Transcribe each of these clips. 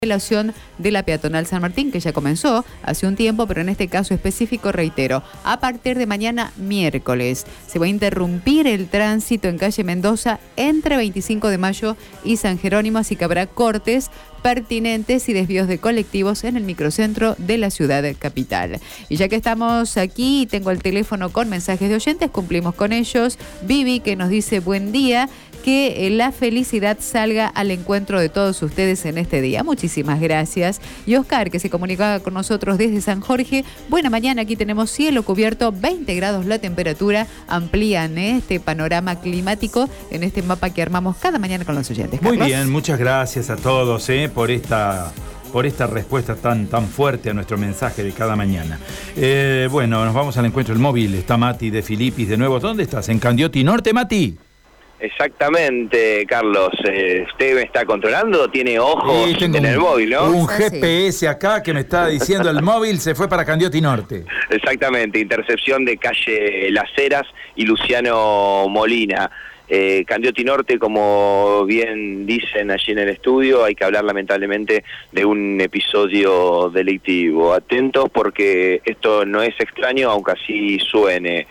cancelación de la peatonal San Martín, que ya comenzó hace un tiempo, pero en este caso específico, reitero, a partir de mañana miércoles se va a interrumpir el tránsito en calle Mendoza entre 25 de mayo y San Jerónimo, así que habrá cortes pertinentes y desvíos de colectivos en el microcentro de la ciudad capital. Y ya que estamos aquí, tengo el teléfono con mensajes de oyentes, cumplimos con ellos. Vivi, que nos dice buen día, que la felicidad salga al encuentro de todos ustedes en este día. Muchísimas gracias. Y Oscar, que se comunicaba con nosotros desde San Jorge. Buena mañana, aquí tenemos cielo cubierto, 20 grados la temperatura. Amplían este panorama climático en este mapa que armamos cada mañana con los oyentes. Muy Carlos. bien, muchas gracias a todos por esta respuesta tan fuerte a nuestro mensaje de cada mañana. Bueno, nos vamos al encuentro del móvil. Está Mati de Filipis de nuevo. ¿Dónde estás? ¿En Candioti Norte, Mati? Exactamente, Carlos. ¿Usted me está controlando? ¿Tiene ojos en el móvil, no? Un GPS acá que me está diciendo el móvil se fue para Candioti Norte. Exactamente, intercepción de calle Las Heras y Luciano Molina. Candioti Norte, como bien dicen allí en el estudio, hay que hablar lamentablemente de un episodio delictivo. Atentos porque esto no es extraño, aunque así suene.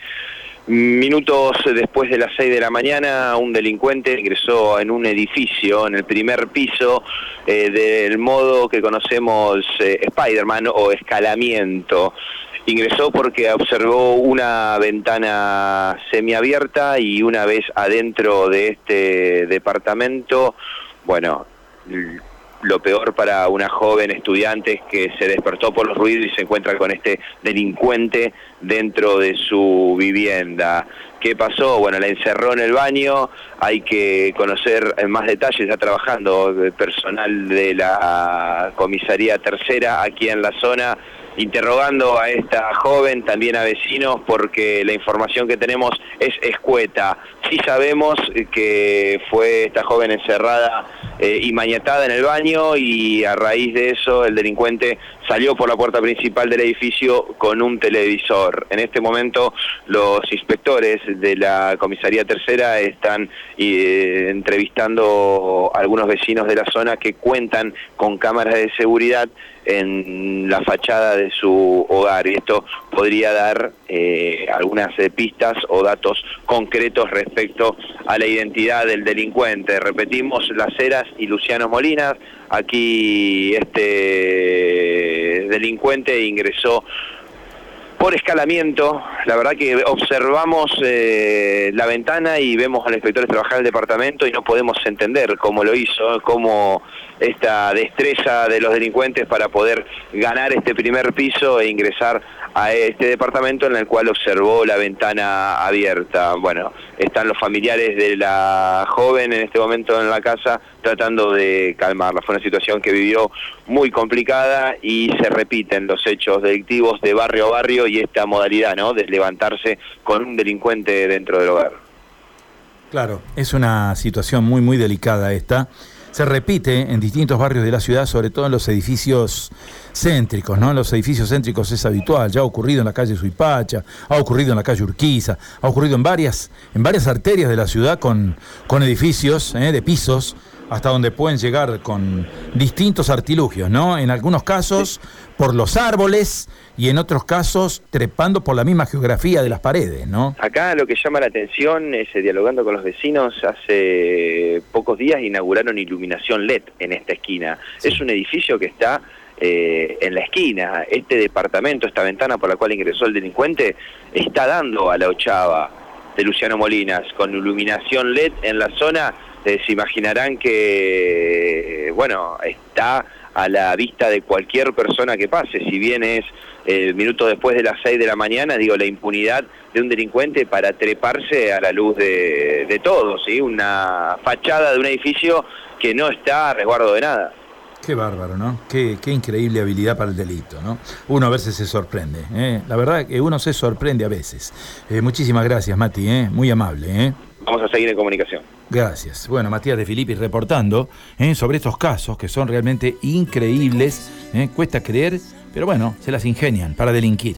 Minutos después de las 6 de la mañana, un delincuente ingresó en un edificio, en el primer piso, del modo que conocemos Spider-Man o escalamiento. Ingresó porque observó una ventana semiabierta y una vez adentro de este departamento, bueno, lo peor para una joven estudiante es que se despertó por los ruidos y se encuentra con este delincuente dentro de su vivienda. ¿Qué pasó? Bueno, la encerró en el baño. Hay que conocer más detalles. Está trabajando personal de la comisaría tercera aquí en la zona, interrogando a esta joven, también a vecinos, porque la información que tenemos es escueta. Sí sabemos que fue esta joven encerrada y maniatada en el baño, y a raíz de eso el delincuente salió por la puerta principal del edificio con un televisor. En este momento los inspectores de la comisaría tercera están entrevistando a algunos vecinos de la zona que cuentan con cámaras de seguridad en la fachada de su hogar, y esto podría dar algunas pistas o datos concretos respecto a la identidad del delincuente. Repetimos, Las Heras y Luciano Molina. Aquí este delincuente ingresó por escalamiento. La verdad que observamos la ventana y vemos a los inspectores trabajar en el departamento y no podemos entender cómo lo hizo, cómo esta destreza de los delincuentes para poder ganar este primer piso e ingresar a este departamento en el cual observó la ventana abierta. Bueno, están los familiares de la joven en este momento en la casa tratando de calmarla. Fue una situación que vivió muy complicada y se repiten los hechos delictivos de barrio a barrio y esta modalidad, ¿no?, de levantarse con un delincuente dentro del hogar. Claro, es una situación muy delicada esta. Se repite en distintos barrios de la ciudad, sobre todo en los edificios céntricos, ¿no? En los edificios céntricos es habitual. Ya ha ocurrido en la calle Suipacha, ha ocurrido en la calle Urquiza, ha ocurrido en varias arterias de la ciudad con edificios de pisos, hasta donde pueden llegar con distintos artilugios, ¿no? En algunos casos por los árboles y en otros casos trepando por la misma geografía de las paredes, ¿no? Acá lo que llama la atención es, dialogando con los vecinos, hace pocos días inauguraron iluminación LED en esta esquina. Sí. Es un edificio que está en la esquina. Este departamento, esta ventana por la cual ingresó el delincuente, está dando a la ochava de Luciano Molinas, con iluminación LED en la zona. Se imaginarán que, bueno, está a la vista de cualquier persona que pase. Si bien es minutos después de las 6 de la mañana, digo, la impunidad de un delincuente para treparse a la luz de todos, ¿sí? Una fachada de un edificio que no está a resguardo de nada. Qué bárbaro, ¿no? Qué increíble habilidad para el delito, ¿no? Uno a veces se sorprende, ¿eh? La verdad que uno se sorprende a veces. Muchísimas gracias, Mati, muy amable, Vamos a seguir en comunicación. Gracias. Bueno, Matías de Filipis reportando sobre estos casos que son realmente increíbles. Cuesta creer, pero bueno, se las ingenian para delinquir.